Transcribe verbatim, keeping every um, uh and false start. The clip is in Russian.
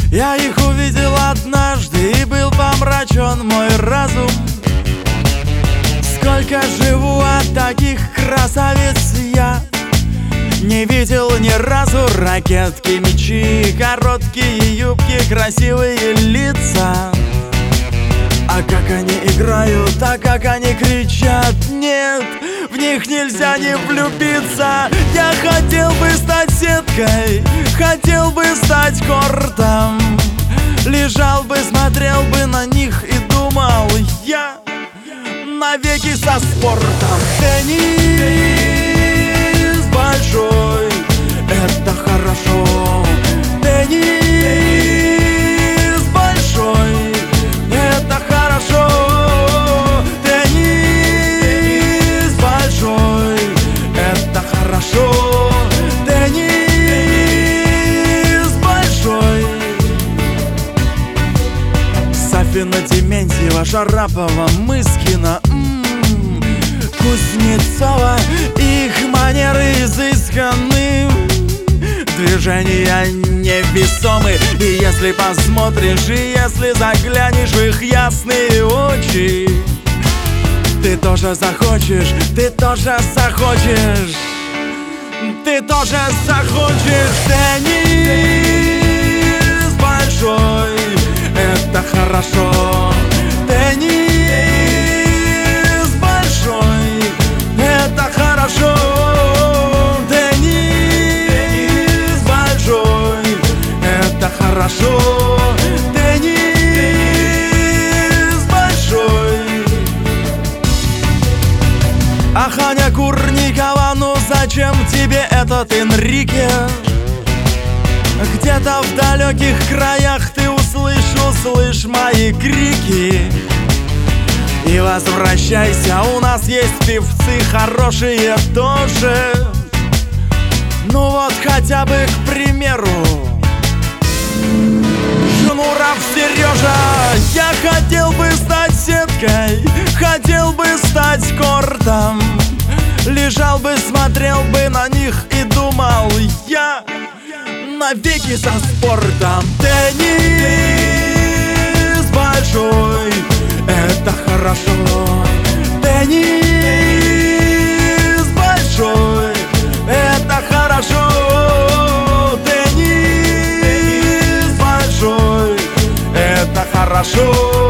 Я их увидел однажды, и был помрачен мой разум. Сколько живу от таких красавиц я не видел ни разу. Ракетки, мечи, короткие юбки, красивые лица. А как они играют, а как они кричат, нет, в них нельзя не влюбиться. Я хотел бы стать сеткой, хотел бы стать кортом. Лежал бы, смотрел бы на них и думал я навеки со спортом. Теннис большой, это хорошо. Теннис большой, это хорошо. Теннис большой, это хорошо. Теннис большой. Сафина, Дементьева, Шарапова, Мыскина, м-м, Кузнецова. Их манеры изысканы, движения невесомы. И если посмотришь, и если заглянешь в их ясные очи, ты тоже захочешь, ты тоже захочешь, ты тоже захочешь. Теннис большой, это хорошо. Теннис большой, это хорошо. Теннис большой, это хорошо. Теннис большой. Ах, Аня Курникова, ну зачем тебе этот Энрике? Где-то в далеких краях ты услышь, услышь мои крики. И возвращайся, у нас есть певцы хорошие тоже. Ну вот хотя бы, к примеру, Шнуров Сережа. Я хотел бы стать сеткой, хотел бы стать кортом. Лежал бы, смотрел бы на них и думал я навеки со спортом. Теннис большой, это хорошо. Теннис большой, это хорошо. Теннис большой, это хорошо.